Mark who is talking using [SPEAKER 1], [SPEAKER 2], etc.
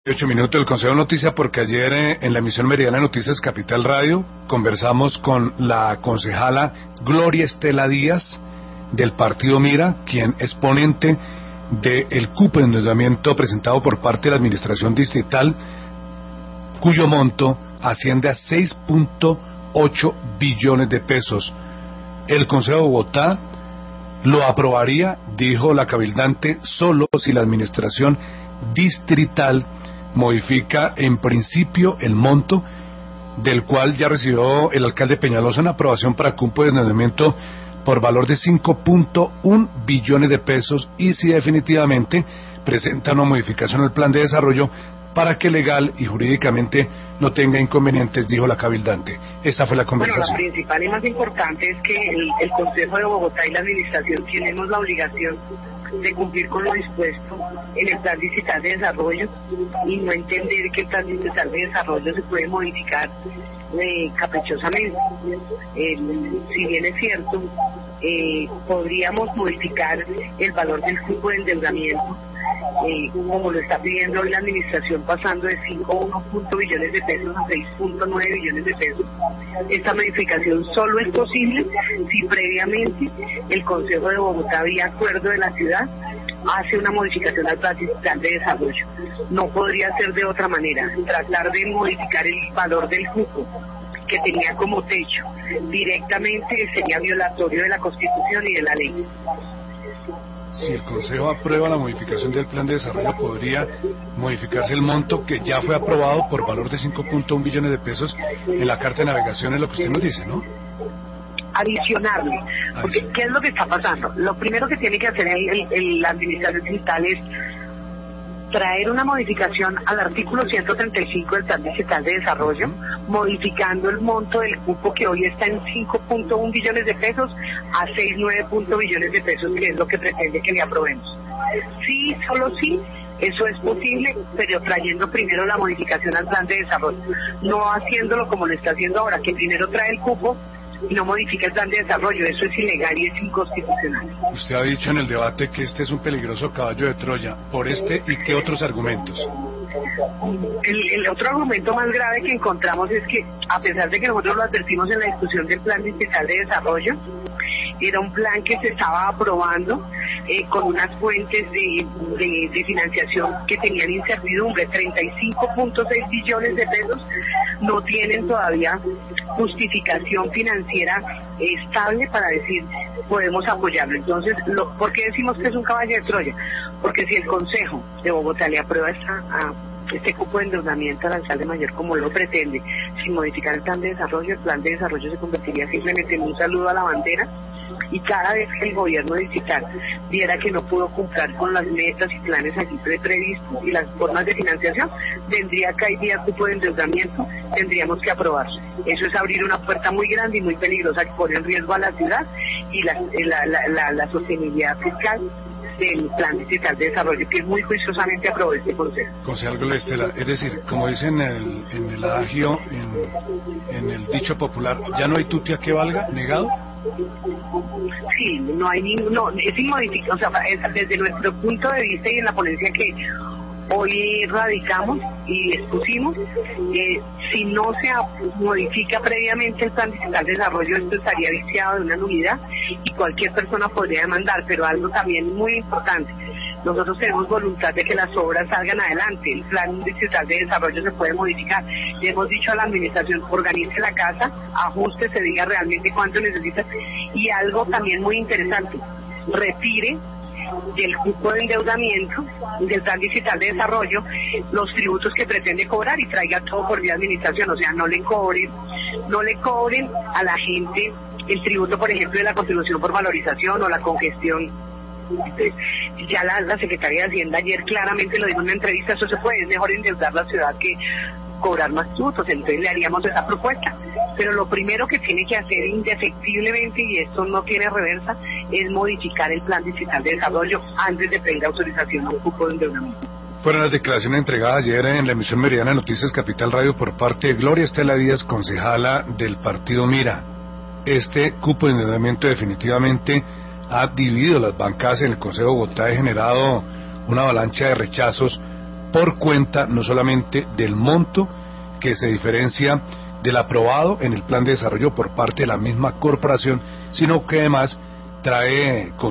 [SPEAKER 1] 8 minutos del Consejo de Noticias, porque ayer en la emisión Meridiana de Noticias Capital Radio conversamos con la concejala Gloria Estela Díaz del partido Mira, quien es ponente del cupo de endeudamiento presentado por parte de la administración distrital, cuyo monto asciende a 6.8 billones de pesos. El Consejo de Bogotá lo aprobaría, dijo la cabildante, solo si la administración distrital modifica en principio el monto del cual ya recibió el alcalde Peñalosa en aprobación para cupo de endeudamiento por valor de 5.1 billones de pesos, y si definitivamente presenta una modificación al plan de desarrollo para que legal y jurídicamente no tenga inconvenientes, dijo la cabildante. Esta fue la conversación.
[SPEAKER 2] Bueno, la principal y más importante es que el Consejo de Bogotá y la administración tenemos la obligación de cumplir con lo dispuesto en el plan distrital de desarrollo y no entender que el plan distrital de desarrollo se puede modificar caprichosamente. Si bien es cierto, podríamos modificar el valor del cupo de endeudamiento, como lo está pidiendo hoy la administración, pasando de 5.1 billones de pesos a 6.9 billones de pesos. Esta modificación solo es posible si previamente el Consejo de Bogotá, vía acuerdo de la ciudad, hace una modificación al plan distrital de desarrollo. No podría ser de otra manera. Tratar de modificar el valor del cupo que tenía como techo directamente sería violatorio de la Constitución y de la ley.
[SPEAKER 1] Si el Consejo aprueba la modificación del plan de desarrollo, podría modificarse el monto que ya fue aprobado por valor de 5.1 billones de pesos en la Carta de Navegación, es lo que usted nos dice, ¿no?
[SPEAKER 2] Adicionarle, porque ¿qué es lo que está pasando? Lo primero que tiene que hacer la administración distrital es traer una modificación al artículo 135 del Plan Distrital de Desarrollo, modificando el monto del cupo que hoy está en 5.1 billones de pesos a 6.9 billones de pesos, que es lo que pretende que le aprobemos. Sí, solo sí, eso es posible, pero trayendo primero la modificación al Plan de Desarrollo, no haciéndolo como lo está haciendo ahora, que primero trae el cupo y no modifica el plan de desarrollo. Eso es ilegal y es inconstitucional.
[SPEAKER 1] Usted ha dicho en el debate que este es un peligroso caballo de Troya. ¿Por este y qué otros argumentos?
[SPEAKER 2] El otro argumento más grave que encontramos es que, a pesar de que nosotros lo advertimos en la discusión del plan distrital de desarrollo, era un plan que se estaba aprobando con unas fuentes de financiación que tenían incertidumbre. 35.6 billones de pesos no tienen todavía justificación financiera estable para decir podemos apoyarlo. Entonces, ¿por qué decimos que es un caballo de Troya? Porque si el Consejo de Bogotá le aprueba este cupo de endeudamiento al alcalde mayor como lo pretende, sin modificar el plan de desarrollo, el plan de desarrollo se convertiría simplemente en un saludo a la bandera, y cada vez que el gobierno distrital viera que no pudo cumplir con las metas y planes aquí previstos y las formas de financiación, tendría que ir vía cupo de endeudamiento, tendríamos que aprobarlo. Eso es abrir una puerta muy grande y muy peligrosa que pone en riesgo a la ciudad y la sostenibilidad fiscal del plan distrital de desarrollo, que muy juiciosamente aprobó este Consejo.
[SPEAKER 1] Concejal Gloria Estela, es decir, como dicen en el adagio, en el dicho popular, ¿ya no hay tutia que valga? ¿Negado?
[SPEAKER 2] Sí, no hay es inmodificable. O sea, desde nuestro punto de vista y en la ponencia que hoy radicamos y expusimos, si no se modifica previamente el plan distrital de desarrollo, esto estaría viciado de una nulidad y cualquier persona podría demandar. Pero algo también muy importante, nosotros tenemos voluntad de que las obras salgan adelante. El plan distrital de desarrollo se puede modificar. Le hemos dicho a la administración, organice la casa, ajuste, se diga realmente cuánto necesita. Y algo también muy interesante, retire del cupo de endeudamiento del plan distrital de desarrollo los tributos que pretende cobrar y traiga todo por vía administración. O sea, no le cobren a la gente el tributo, por ejemplo, de la contribución por valorización o la congestión. Entonces, ya la Secretaría de Hacienda ayer claramente lo dijo en una entrevista, eso se puede, es mejor endeudar la ciudad que cobrar más tributos. Entonces le haríamos esa propuesta, pero lo primero que tiene que hacer indefectiblemente, y esto no tiene reversa, es modificar el plan distrital de desarrollo antes de pedir autorización a un cupo de endeudamiento.
[SPEAKER 1] Fueron las declaraciones entregadas ayer en la emisión Meridiana de Noticias Capital Radio por parte de Gloria Estela Díaz, concejala del partido Mira. Este cupo de endeudamiento definitivamente ha dividido las bancadas en el Consejo de Bogotá, ha generado una avalancha de rechazos por cuenta no solamente del monto que se diferencia del aprobado en el plan de desarrollo por parte de la misma corporación, sino que además trae